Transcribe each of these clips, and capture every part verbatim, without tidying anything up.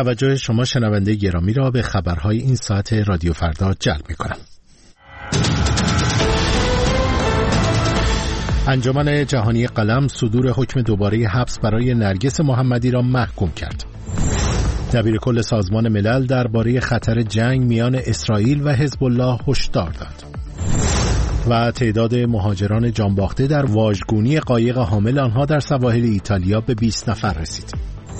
توجه شما شنونده گرامی را به خبرهای این ساعت رادیو فردا جلب می‌کنم. انجمن جهانی قلم صدور حکم دوباره حبس برای نرگس محمدی را محکوم کرد. دبیر کل سازمان ملل درباره خطر جنگ میان اسرائیل و حزب الله هشدار داد. و تعداد مهاجران جانباخته در واژگونی قایق حامل آنها در سواحل ایتالیا به بیست نفر رسید.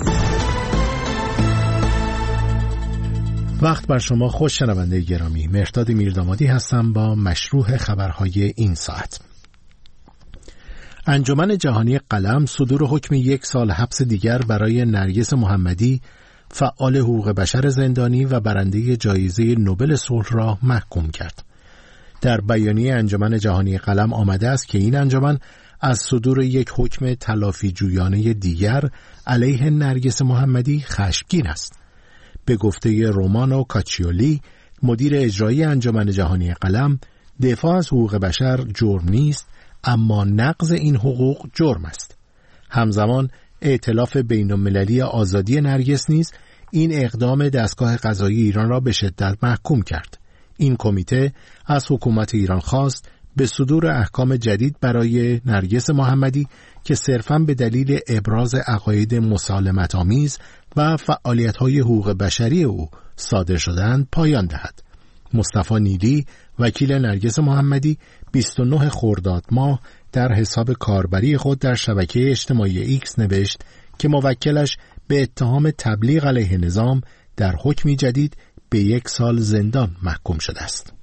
وقت بر شما خوش شنونده گرامی، مهرداد میردامادی هستم با مشروح خبرهای این ساعت. انجمن جهانی قلم صدور حکم یک سال حبس دیگر برای نرگس محمدی، فعال حقوق بشر زندانی و برنده جایزه نوبل صلح را محکوم کرد. در بیانیه انجمن جهانی قلم آمده است که این انجمن از صدور یک حکم تلافی جویانه دیگر علیه نرگس محمدی خشمگین است. به گفته رومانو کاچیولی، مدیر اجرایی انجمن جهانی قلم، دفاع از حقوق بشر جرم نیست، اما نقض این حقوق جرم است. همزمان ائتلاف بین‌المللی آزادی نرگس نیز این اقدام دستگاه قضایی ایران را به شدت محکوم کرد. این کمیته از حکومت ایران خواست به صدور احکام جدید برای نرگس محمدی که صرفاً به دلیل ابراز عقاید مسالمت‌آمیز و فعالیت‌های حقوق بشری او صادر شدند پایان دهد. مصطفی نیلی، وکیل نرگس محمدی، بیست و نه خرداد ماه در حساب کاربری خود در شبکه اجتماعی ایکس نوشت که موکلش به اتهام تبلیغ علیه نظام در حکمی جدید به یک سال زندان محکوم شده است.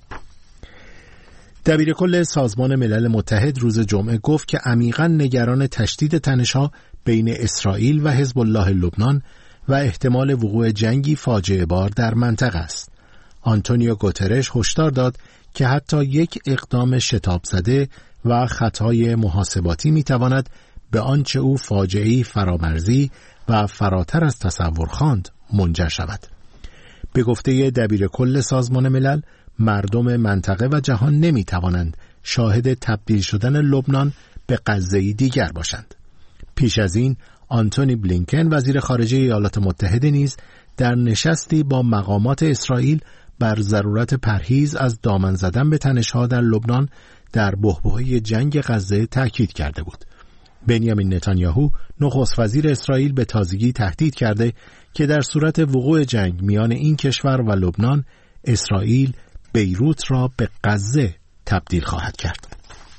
دبیر کل سازمان ملل متحد روز جمعه گفت که عمیقاً نگران تشدید تنش‌ها بین اسرائیل و حزب الله لبنان و احتمال وقوع جنگی فاجعه بار در منطقه است. آنتونیو گوترش هشدار داد که حتی یک اقدام شتاب زده و خطای محاسباتی میتواند به آنچه او فاجعه‌ای فرامرزی و فراتر از تصور خواند منجر شود. به گفته دبیر کل سازمان ملل، مردم منطقه و جهان نمی توانند شاهد تبدیل شدن لبنان به غزه‌ای دیگر باشند. پیش از این آنتونی بلینکن وزیر خارجه ایالات متحده نیز در نشستی با مقامات اسرائیل بر ضرورت پرهیز از دامن زدن به تنش‌ها در لبنان در بحبوحه جنگ غزه تاکید کرده بود. بنیامین نتانیاهو نخست وزیر اسرائیل به تازگی تهدید کرده که در صورت وقوع جنگ میان این کشور و لبنان، اسرائیل بیروت را به غزه تبدیل خواهد کرد.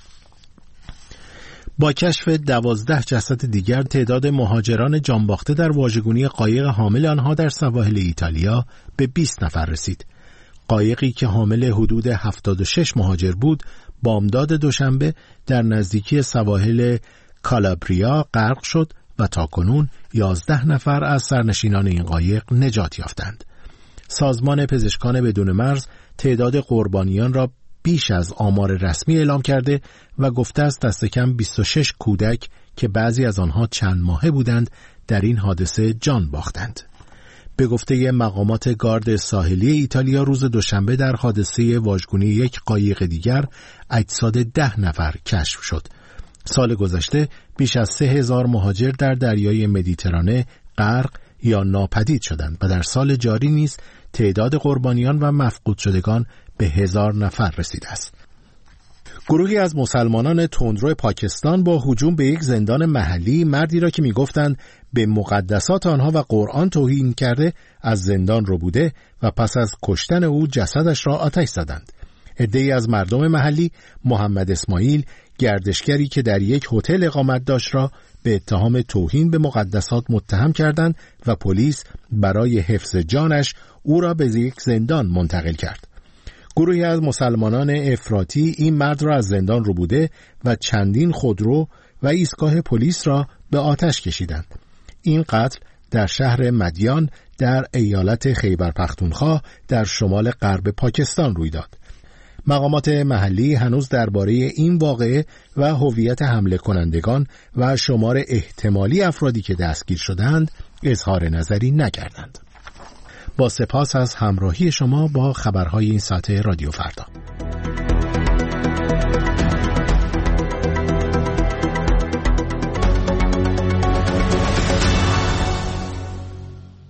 با کشف دوازده جسد دیگر، تعداد مهاجران جانباخته در واژگونی قایق حامل آنها در سواحل ایتالیا به بیست نفر رسید. قایقی که حامل حدود هفتاد و شش مهاجر بود، بامداد دوشنبه در نزدیکی سواحل کالابریا غرق شد و تاکنون یازده نفر از سرنشینان این قایق نجات یافتند. سازمان پزشکان بدون مرز تعداد قربانیان را بیش از آمار رسمی اعلام کرده و گفته است دست کم بیست و شش کودک که بعضی از آنها چند ماهه بودند در این حادثه جان باختند. به گفته مقامات گارد ساحلی ایتالیا، روز دوشنبه در حادثه واژگونی یک قایق دیگر اجساد ده نفر کشف شد. سال گذشته بیش از سه هزار مهاجر در دریای مدیترانه غرق یا ناپدید شدند و در سال جاری نیز تعداد قربانیان و مفقود شدگان به هزار نفر رسیده است. گروهی از مسلمانان تندرو پاکستان با هجوم به یک زندان محلی مردی را که می‌گفتند به مقدسات آنها و قرآن توهین کرده از زندان رو بوده و پس از کشتن او جسدش را آتش زدند. عده‌ای از مردم محلی محمد اسماعیل، گردشگری که در یک هتل اقامت داشت، را به اتهام توهین به مقدسات متهم کردند و پلیس برای حفظ جانش او را به یک زندان منتقل کرد. گروهی از مسلمانان افراطی این مرد را از زندان ربوده و چندین خودرو و ایستگاه پلیس را به آتش کشیدند. این قتل در شهر مدیان در ایالت خیبر پختونخوا در شمال غرب پاکستان روی داد. مقامات محلی هنوز درباره این واقعه و هویت حمله کنندگان و شمار احتمالی افرادی که دستگیر شدند اظهار نظری نکردند. با سپاس از همراهی شما با خبرهای این ساعت رادیو فردا.